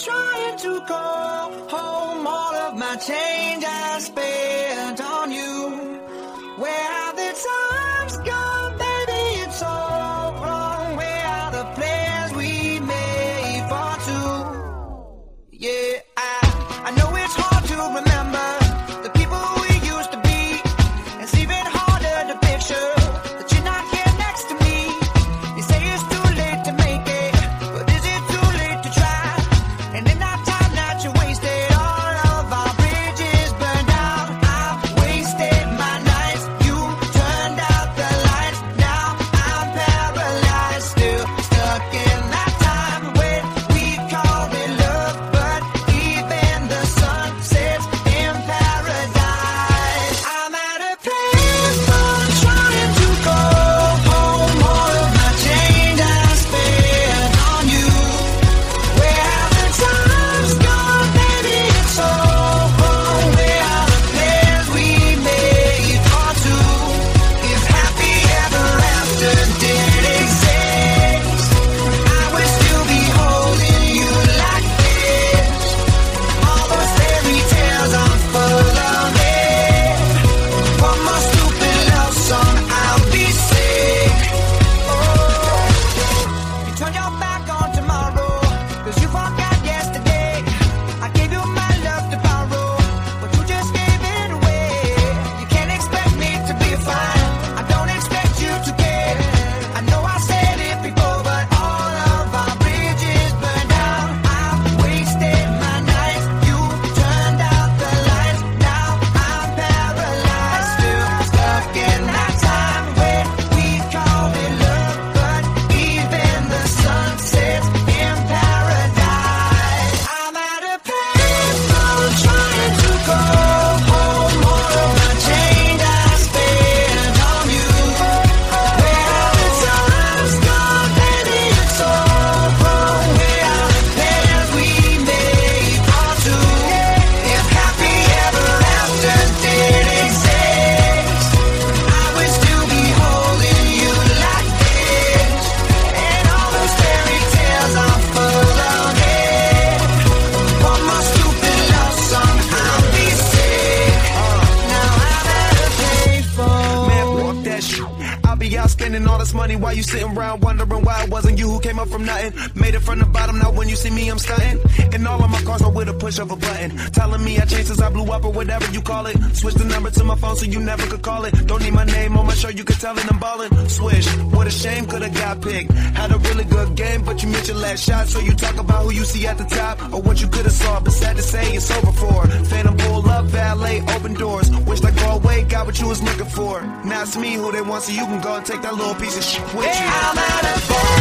trying to go home. All of my change I spent on you. Where have the times gone, baby? It's all wrong. Where are the plans we made for two? Yeah, I know it's hard to remember the people we used to be. It's even harder to picture that you're not here next to me. You say it's too late to make it, but is it too late to try? And in that time that you wasted, all of our bridges burned out. I've wasted my nights, you turned out the lights. Now I'm paralyzed, still stuck in that time when we called it love. But even the sun sets in paradise. I'm at a place I'm trying to go home. All of my change I spent on you. Where have the times gone, baby? It's all wrong. Where are the plans we made for two? If happy ever after did exist, I would still be holding you like this. All those fairy tales are full of it. One more stupid love song, I'll be sick. Oh, you turned your back on tomorrow, 'cause you forgot yesterday. I gave you my love to borrow, but you just gave it away. You can't expect me to be fine, I don't expect you to care. I know I said it before, but all of our bridges burned out. I've wasted my nights, you turned out the lights. Now I'm paralyzed, still stuck in that time when we called it love. But even the sun sets in paradise. I'm at a place I'm trying to go home. All of my change I spent on you. Where are the times gone, baby? It's all wrong. Where are the plans we made for two? If happy ever after did exist, I would still be holding you like this. And all those fairy tales are full of it. One more stupid love song, I'll be sick. Now I'm at a payphone. Man, fuck that shit. I'll be out spending all this money while you sitting around wondering why it wasn't you who came up from nothing. Made it from the bottom, now when you see me, I'm stunting. And all of my cars are with a push of a button. Telling me I changed since I blew up or whatever you call it. Switch the number to my phone so you never could call it. Don't need my name on my shirt, you could tell it I'm ballin'. Swish, what a shame, could've got picked. Had a really good game, but you missed your last shot. So you talk about who you see at the top or what you could've saw. But sad to say, it's over for. Phantom pull up, valet, open doors. Wished I go away, got what you was looking for. Now it's me who they want, so you can go and take that little piece of shit with you. I'm at a